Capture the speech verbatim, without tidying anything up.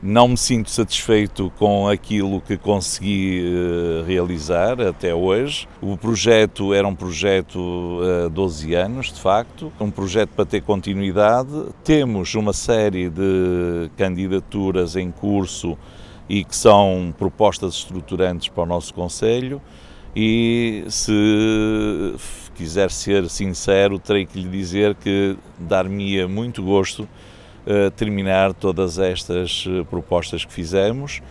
Não me sinto satisfeito com aquilo que consegui uh, realizar até hoje. O projeto era um projeto há uh, doze anos, de facto, um projeto para ter continuidade. Temos uma série de candidaturas em curso e que são propostas estruturantes para o nosso concelho e, se quiser ser sincero, terei que lhe dizer que dar-me-ia muito gosto terminar todas estas propostas que fizemos.